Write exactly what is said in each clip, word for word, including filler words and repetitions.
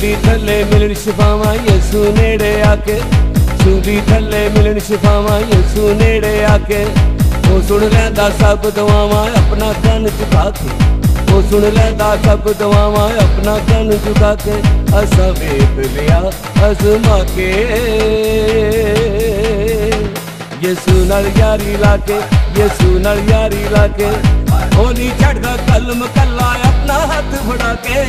सूली थले मिलन शिफावां यसू नेड़े आके, सूली थले मिलन शिफावां यसू नेड़े आके। वो सुन लैंदा सब दुआवां अपना कन झुका के, वो सुन लैंदा सब दुआवां अपना कन झुका के। असा वेख लिया अज़मा के यसू नाल यारी लाके, यसू नाल यारी लाके। ओ नी छड़दा कलम कला अपना हाथ फड़ा के।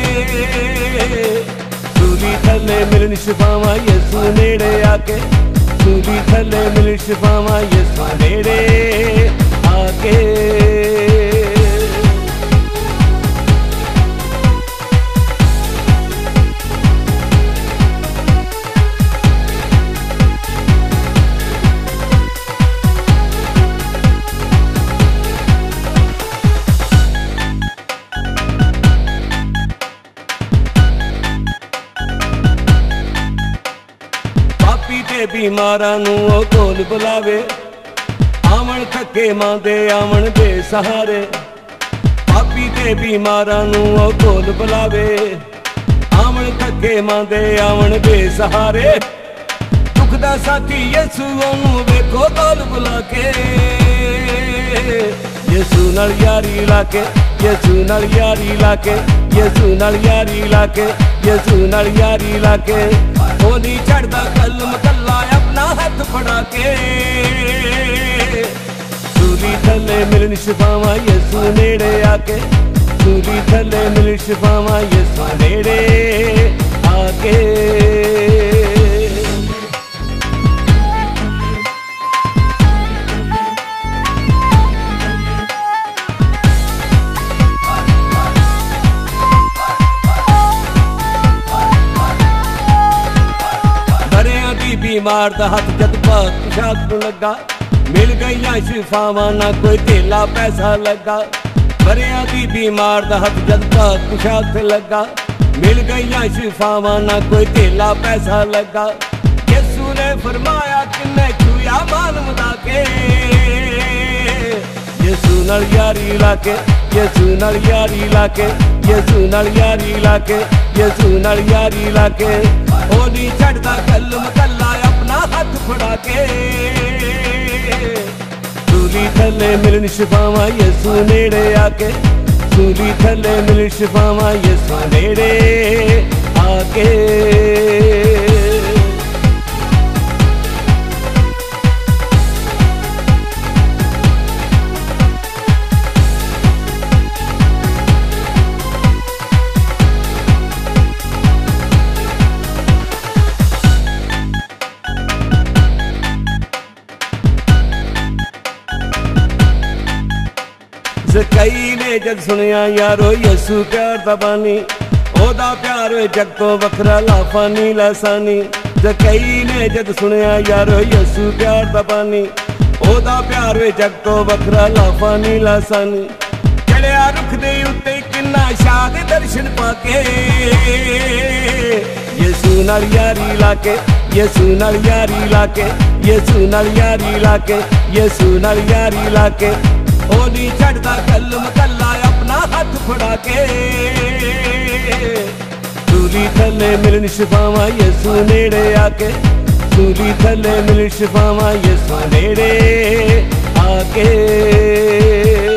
सूली थले मिलन शिफावां यसू नेड़े आके, सूली थले मिलन शिफावां यसू नेड़े आके। बीमारां नूं ओ कोल बुलावे, आवन थके मांदे आवन बेसहारे। पापी ते बीमारां नूं ओ कोल बुलावे, आवन थके मांदे आवन बेसहारे। दुख दा साथी यसू ओनूं वेखो कोल बुला के। यसू नाल यारी लाके, यसू नाल यारी लाके, यसू नाल यारी लाके, यसू नाल यारी लाके। ओ नी छड़दा कलम कला अपना हाथ फड़ा के। सूली थले मिलन शिफावां यसू नेड़े आके, सूली थले मिलन शिफावां यसू नेड़े आके। बीमार दा हथ जद पाक शाद लगा, मिल गईयां शिफावां ना कोई तेला पैसा लगा। मरिया दी बीमार दा हथ जद पाक शाद लगा, मिल गईयां शिफावां ना कोई तेला पैसा लगा। यसू ने फरमाया किन्ने छुया मानवदा के। यसू नाल यारी लाके, यसू नाल यारी लाके, यसू नाल यारी लाके, यसू नाल यारी लाके। ओ नी छड़दा कलम कला अपना हाथ फड़ा के। सूली थले मिलन शिफावां यसू नेड़े आके, सूली थले मिलन शिफावां यसू नेड़े आके। ज़कई ने जद सुनिया यारो यसू प्यार दा बानी, ओदा प्यार जग तो वखरा लाफानी लासानी। ज़कई ने जद सुनिया यारो यसू प्यार दा बानी, ओदा प्यार जग तो वखरा लाफानी लासानी। चढ़िया रुख दे उत्ते किन्ना शाद दर्शन पाके। यसू नाल यारी लाके, यसू नाल यारी लाके, यसू नाल यारी लाके, यसू नाल यारी लाके। ओ नी छड़दा कलम कला अपना हाथ फड़ा के। सूली थले मिलन शिफावां यसू नेड़े आके, सूली थले मिलन शिफावां यसू नेड़े आके।